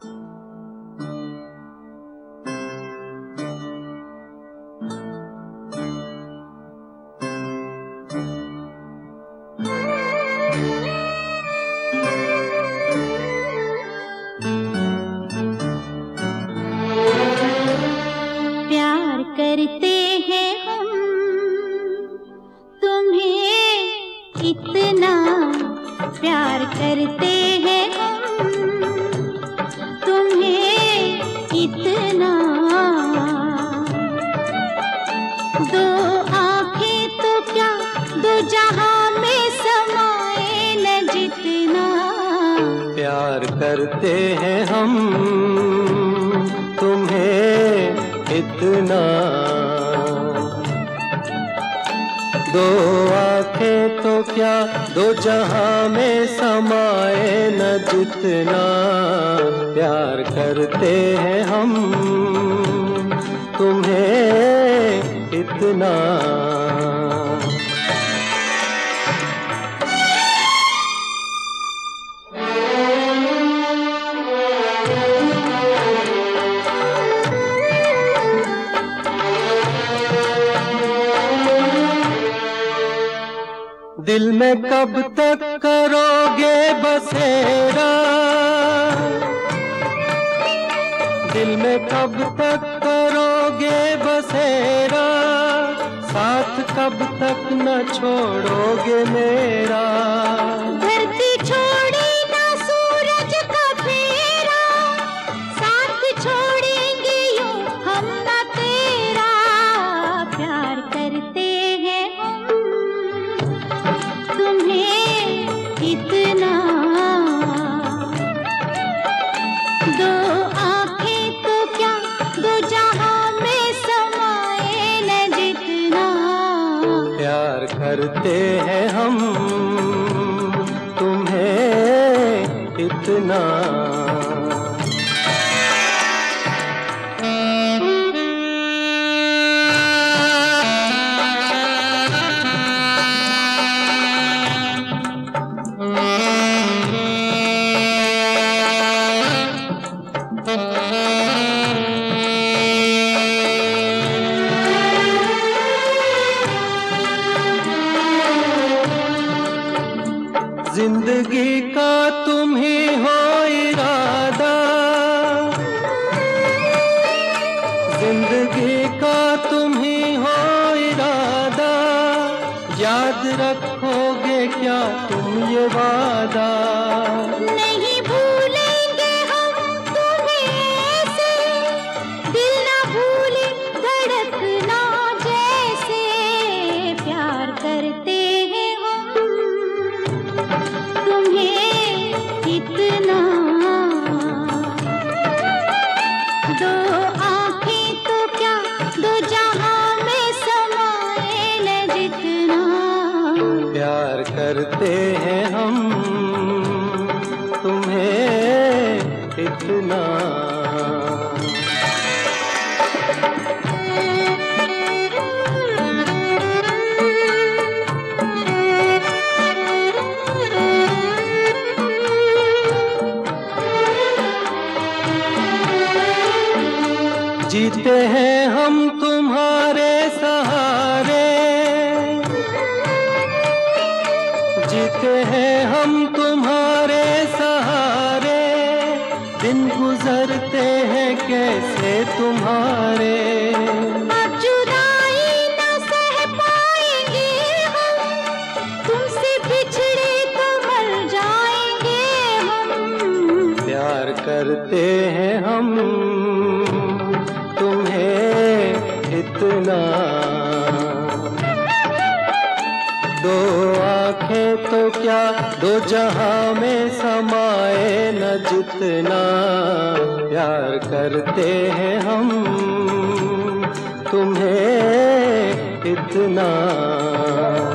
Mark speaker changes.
Speaker 1: प्यार करते हैं हम तुम्हें इतना, प्यार करते हैं हम तुम्हें इतना। दो आंखें तो क्या दो जहां में समाए न जितना।
Speaker 2: प्यार करते हैं हम तुम्हें इतना। दो आंखें तो क्या दो जहां में समाए न जितना। प्यार करते हैं हम तुम्हें इतना। दिल में कब तक करोगे बसेरा, दिल में कब तक करोगे बसेरा। साथ कब तक न छोड़ोगे मेरा।
Speaker 1: धरती छोड़े ना सूरज का फेरा, साथ छोड़ेंगे यूं हम ना तेरा। प्यार करते हैं हम तुम्हें इतना। दो आंखें तो क्या दो जहां में समाए न जितना।
Speaker 2: प्यार करते हैं हम तुम्हें इतना। जिंदगी का तुम ही हो इरादा, जिंदगी का तुम ही हो इरादा। याद रखोगे क्या तुम ये वादा।
Speaker 1: नहीं भूलेंगे हम तुम्हें ऐसे, दिल ना भूले धड़कना जैसे। प्यार करते हैं हम तुम्हें इतना। दो आंखें तो क्या दो जहां में समाए न जितना।
Speaker 2: प्यार करते हैं हम तुम्हें इतना। जीते हैं हम तुम्हारे सहारे, जीते हैं हम तुम्हारे सहारे। दिन गुजरते हैं कैसे तुम्हारे।
Speaker 1: अब जुदाई न सह पाएंगे हम, तुमसे बिछड़े तो मर जाएंगे हम।
Speaker 2: प्यार करते हैं हम तुम्हें इतना। दो आंखें तो क्या दो जहां में समाए न जितना। प्यार करते हैं हम तुम्हें इतना।